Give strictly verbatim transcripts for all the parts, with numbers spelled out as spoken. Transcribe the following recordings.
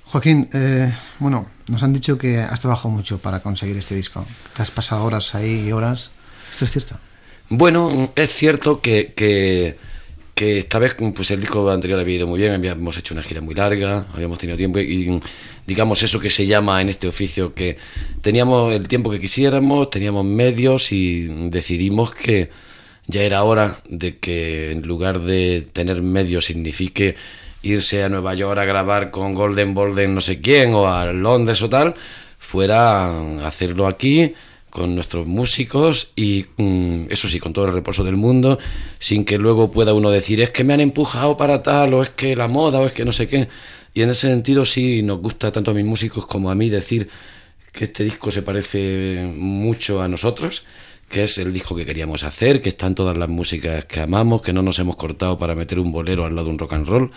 Joaquín, eh, bueno, nos han dicho que has trabajado mucho para conseguir este disco. Te has pasado horas ahí y horas. ¿Esto es cierto? Bueno, es cierto que, que, que esta vez pues el disco anterior había ido muy bien, habíamos hecho una gira muy larga, habíamos tenido tiempo y digamos eso que se llama en este oficio que teníamos el tiempo que quisiéramos, teníamos medios y decidimos que ya era hora de que en lugar de tener medios signifique irse a Nueva York a grabar con Golden Bolden no sé quién o a Londres o tal, fuera a hacerlo aquí con nuestros músicos y mm, eso sí, con todo el reposo del mundo, sin que luego pueda uno decir es que me han empujado para tal o es que la moda o es que no sé qué. Y en ese sentido sí nos gusta tanto a mis músicos como a mí decir que este disco se parece mucho a nosotros, que es el disco que queríamos hacer, que están todas las músicas que amamos, que no nos hemos cortado para meter un bolero al lado de un rock and roll.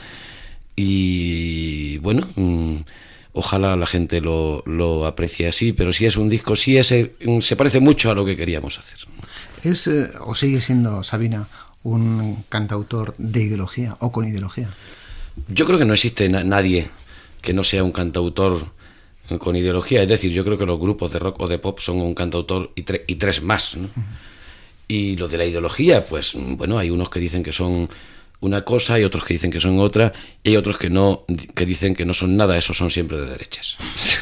Y bueno, mmm, ojalá la gente lo, lo aprecie así, pero si es un disco, sí es, se parece mucho a lo que queríamos hacer. ¿Es eh, o sigue siendo, Sabina, un cantautor de ideología o con ideología? Yo creo que no existe na- nadie que no sea un cantautor con ideología, es decir, yo creo que los grupos de rock o de pop son un cantautor y, tre- y tres más, ¿no? Uh-huh. Y lo de la ideología, pues bueno, hay unos que dicen que son una cosa, hay otros que dicen que son otra, y hay otros que no, que dicen que no son nada, esos son siempre de derechas.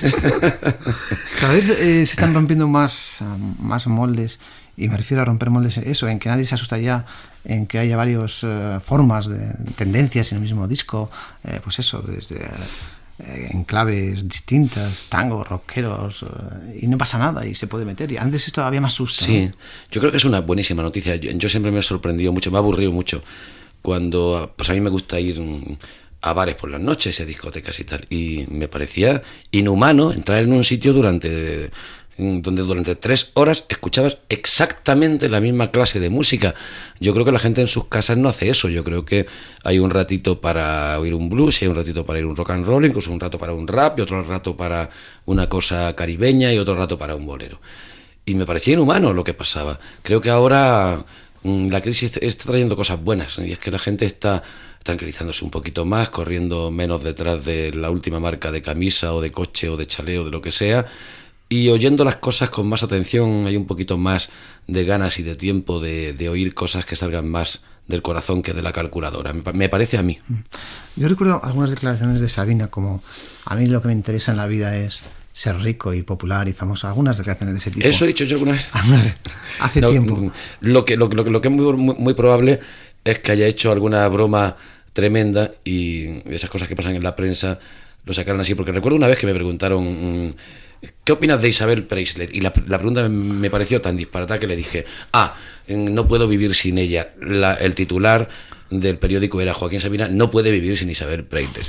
Cada vez eh, se están rompiendo más, más moldes, y me refiero a romper moldes eso, en que nadie se asusta ya, en que haya varias eh, formas de tendencias en el mismo disco, eh, pues eso, desde eh, en claves distintas, tangos, rockeros, eh, y no pasa nada, y se puede meter, y antes esto había más susto. Sí, ¿no? Yo creo que es una buenísima noticia, yo, yo siempre me he sorprendido mucho, me ha aburrido mucho, cuando pues a mí me gusta ir a bares por las noches, a discotecas y tal, y me parecía inhumano entrar en un sitio durante donde durante tres horas escuchabas exactamente la misma clase de música. Yo creo que la gente en sus casas no hace eso, yo creo que hay un ratito para oír un blues, y hay un ratito para ir un rock and roll, incluso un rato para un rap, y otro rato para una cosa caribeña, y otro rato para un bolero. Y me parecía inhumano lo que pasaba. Creo que ahora la crisis está trayendo cosas buenas, y es que la gente está tranquilizándose un poquito más, corriendo menos detrás de la última marca de camisa o de coche o de chaleo, de lo que sea, y oyendo las cosas con más atención. Hay un poquito más de ganas y de tiempo de, de oír cosas que salgan más del corazón que de la calculadora, me, me parece a mí. Yo recuerdo algunas declaraciones de Sabina como: a mí lo que me interesa en la vida es ser rico y popular y famoso. Algunas declaraciones de ese tipo. ¿Eso he dicho yo alguna vez? Hace no, tiempo. Lo que, lo, lo, lo que es muy, muy, muy probable es que haya hecho alguna broma tremenda y esas cosas que pasan en la prensa lo sacaron así, porque recuerdo una vez que me preguntaron ¿qué opinas de Isabel Preisler? Y la, la pregunta me pareció tan disparatada que le dije, ah, no puedo vivir sin ella. La, el titular del periódico era: Joaquín Sabina no puede vivir sin Isabel Preisler.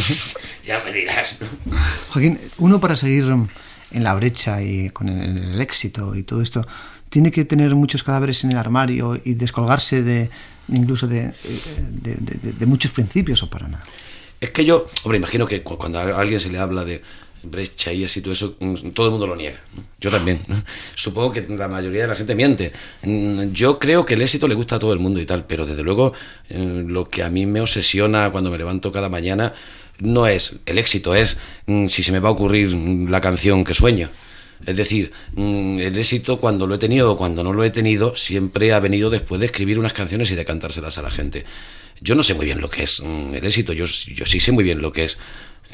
Ya me dirás, ¿no? Joaquín, uno para seguir en la brecha y con el, el éxito y todo esto, tiene que tener muchos cadáveres en el armario y descolgarse de incluso de, de, de, de, de muchos principios, o para nada. Es que yo, hombre, imagino que cuando a alguien se le habla de brecha y así todo eso, todo el mundo lo niega, ¿no? Yo también, ¿no? Supongo que la mayoría de la gente miente. Yo creo que el éxito le gusta a todo el mundo y tal, pero desde luego eh, lo que a mí me obsesiona cuando me levanto cada mañana no es el éxito, es mm, si se me va a ocurrir la canción que sueño. Es decir, mm, el éxito, cuando lo he tenido o cuando no lo he tenido, siempre ha venido después de escribir unas canciones y de cantárselas a la gente. Yo no sé muy bien lo que es mm, el éxito, yo, yo sí sé muy bien lo que es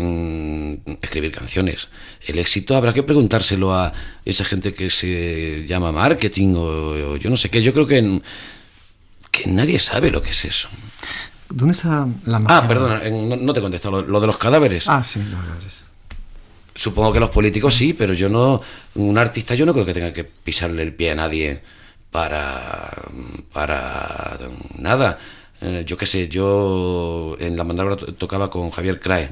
escribir canciones. El éxito habrá que preguntárselo a esa gente que se llama marketing o, o yo no sé qué. Yo creo que, que nadie sabe lo que es eso. ¿Dónde está la magia? Ah, perdona, no, no te he contestado. Lo, lo de los cadáveres. Ah, sí, los cadáveres. Supongo que los políticos sí, pero yo no. Un artista yo no creo que tenga que pisarle el pie a nadie para para nada. Eh, yo qué sé, yo en La Mandrágora tocaba con Javier Crae,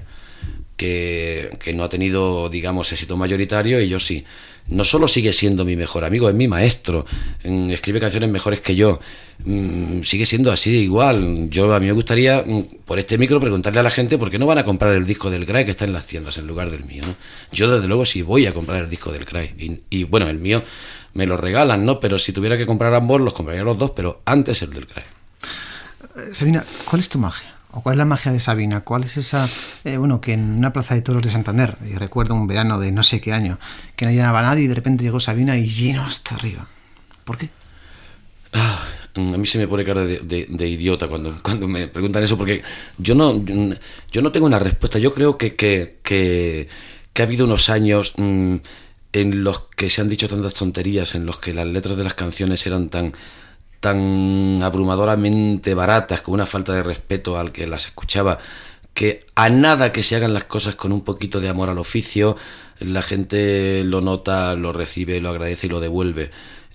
que, que no ha tenido, digamos, éxito mayoritario, y yo sí. No solo sigue siendo mi mejor amigo, es mi maestro, escribe canciones mejores que yo, sigue siendo así de igual. Yo, a mí me gustaría, por este micro, preguntarle a la gente por qué no van a comprar el disco del Crae que está en las tiendas en lugar del mío, ¿no? Yo desde luego sí voy a comprar el disco del Crae, y, y bueno, el mío me lo regalan, ¿no? Pero si tuviera que comprar ambos, los compraría los dos, pero antes el del Crae. Sabina, ¿cuál es tu magia? ¿O cuál es la magia de Sabina? ¿Cuál es esa, eh, bueno, que en una plaza de toros de Santander, y recuerdo un verano de no sé qué año, que no llenaba nadie y de repente llegó Sabina y lleno hasta arriba? ¿Por qué? Ah, a mí se me pone cara de, de, de idiota cuando, cuando me preguntan eso, porque yo no, yo no tengo una respuesta. Yo creo que, que, que, que ha habido unos años mmm, en los que se han dicho tantas tonterías, en los que las letras de las canciones eran tan, tan abrumadoramente baratas, con una falta de respeto al que las escuchaba, que a nada que se hagan las cosas con un poquito de amor al oficio, la gente lo nota, lo recibe, lo agradece y lo devuelve.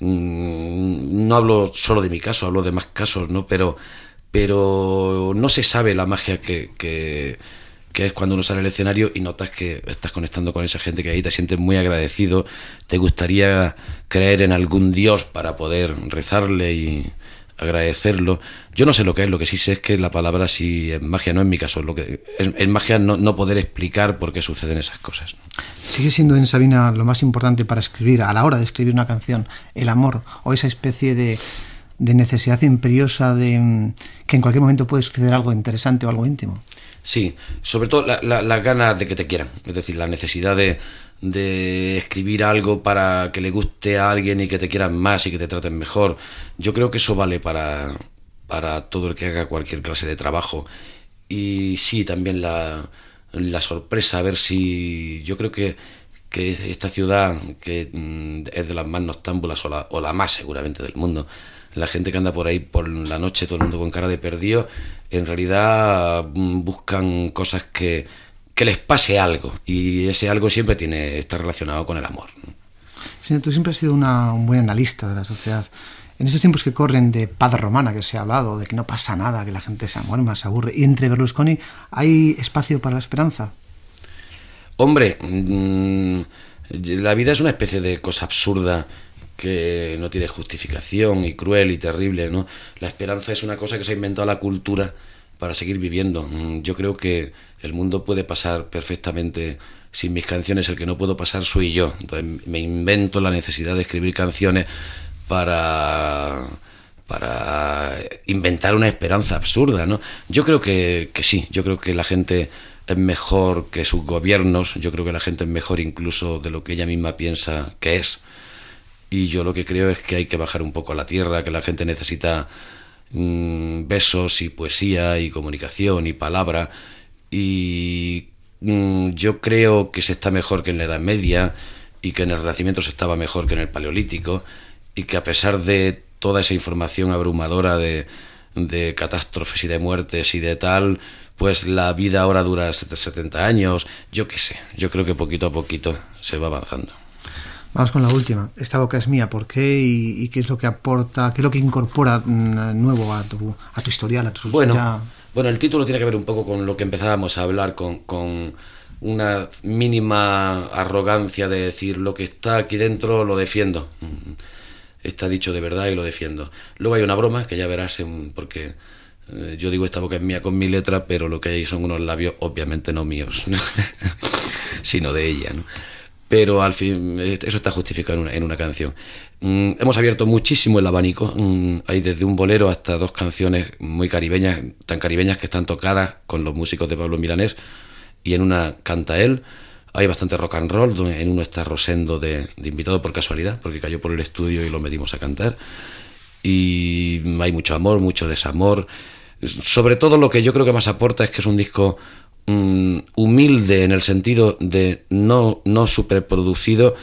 No hablo solo de mi caso, hablo de más casos, ¿no? Pero, pero no se sabe la magia que, que, que es cuando uno sale al escenario y notas que estás conectando con esa gente que ahí te sientes muy agradecido, te gustaría creer en algún Dios para poder rezarle y agradecerlo. Yo no sé lo que es, lo que sí sé es que la palabra sí es magia, no en mi caso, lo que es, es magia no, no poder explicar por qué suceden esas cosas, ¿no? ¿Sigue siendo en Sabina lo más importante para escribir, a la hora de escribir una canción, el amor o esa especie de, de necesidad imperiosa de que en cualquier momento puede suceder algo interesante o algo íntimo? Sí, sobre todo la, la, las ganas de que te quieran, es decir, la necesidad de, de escribir algo para que le guste a alguien y que te quieran más y que te traten mejor. Yo creo que eso vale para, para todo el que haga cualquier clase de trabajo. Y sí, también la, la sorpresa, a ver si... Yo creo que, que esta ciudad, que mm, es de las más noctámbulas o la, o la más seguramente del mundo, la gente que anda por ahí por la noche, todo el mundo con cara de perdido, en realidad buscan cosas que, que les pase algo, y ese algo siempre tiene está relacionado con el amor, ¿no? Sí, tú siempre has sido una, un buen analista de la sociedad. En esos tiempos que corren de paz romana, que se ha hablado, de que no pasa nada, que la gente se muere, se aburre, y entre Berlusconi, ¿hay espacio para la esperanza? Hombre, mmm, la vida es una especie de cosa absurda que no tiene justificación y cruel y terrible, ¿no? La esperanza es una cosa que se ha inventado la cultura para seguir viviendo. Yo creo que el mundo puede pasar perfectamente sin mis canciones, el que no puedo pasar soy yo. Entonces me invento la necesidad de escribir canciones para, para inventar una esperanza absurda, ¿no? Yo creo que, que sí, yo creo que la gente es mejor que sus gobiernos, yo creo que la gente es mejor incluso de lo que ella misma piensa que es. Y yo lo que creo es que hay que bajar un poco a la tierra, que la gente necesita mmm, besos y poesía y comunicación y palabra. Y mmm, yo creo que se está mejor que en la Edad Media y que en el Renacimiento se estaba mejor que en el Paleolítico, y que a pesar de toda esa información abrumadora de, de catástrofes y de muertes y de tal, pues la vida ahora dura setenta años. Yo qué sé, yo creo que poquito a poquito se va avanzando. Vamos con la última. Esta boca es mía. ¿Por qué y, y qué es lo que aporta, qué es lo que incorpora mm, nuevo a tu, a tu historial, a tu bueno, ya... bueno, el título tiene que ver un poco con lo que empezábamos a hablar, con, con una mínima arrogancia de decir lo que está aquí dentro lo defiendo. Está dicho de verdad y lo defiendo. Luego hay una broma que ya verás, en, porque eh, yo digo esta boca es mía con mi letra, pero lo que hay son unos labios obviamente no míos, ¿no? sino de ella, ¿no? Pero al fin eso está justificado en una, en una canción. Mm, hemos abierto muchísimo el abanico. Mm, hay desde un bolero hasta dos canciones muy caribeñas, tan caribeñas que están tocadas con los músicos de Pablo Milanés, y en una canta él. Hay bastante rock and roll, donde en uno está Rosendo de, de invitado por casualidad, porque cayó por el estudio y lo metimos a cantar. Y hay mucho amor, mucho desamor. Sobre todo lo que yo creo que más aporta es que es un disco humilde, en el sentido de no, no superproducido,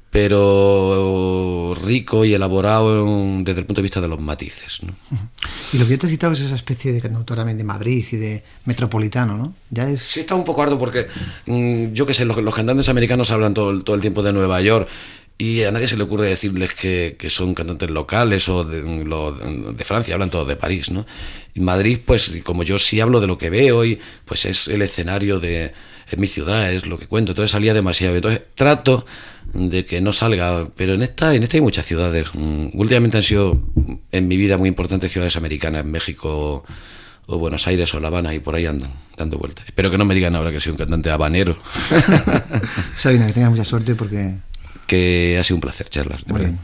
pero rico y elaborado desde el punto de vista de los matices, ¿no? Y lo que te has quitado es esa especie de cantautor también de Madrid y de metropolitano, ¿no? Ya es... Sí, está un poco harto porque yo qué sé, los, los cantantes americanos hablan todo, todo el tiempo de Nueva York, y a nadie se le ocurre decirles que, que son cantantes locales o de, lo, de Francia, hablan todos de París, ¿no? Y Madrid, pues como yo sí hablo de lo que veo, y pues es el escenario de es mi ciudad, es lo que cuento, entonces salía demasiado. Entonces trato de que no salga, pero en esta, en esta hay muchas ciudades. Últimamente han sido en mi vida muy importantes ciudades americanas, México o Buenos Aires o La Habana, y por ahí andan dando vueltas. Espero que no me digan ahora que soy un cantante habanero. Sabina, que tengas mucha suerte porque... Que ha sido un placer charlar. Muy bien.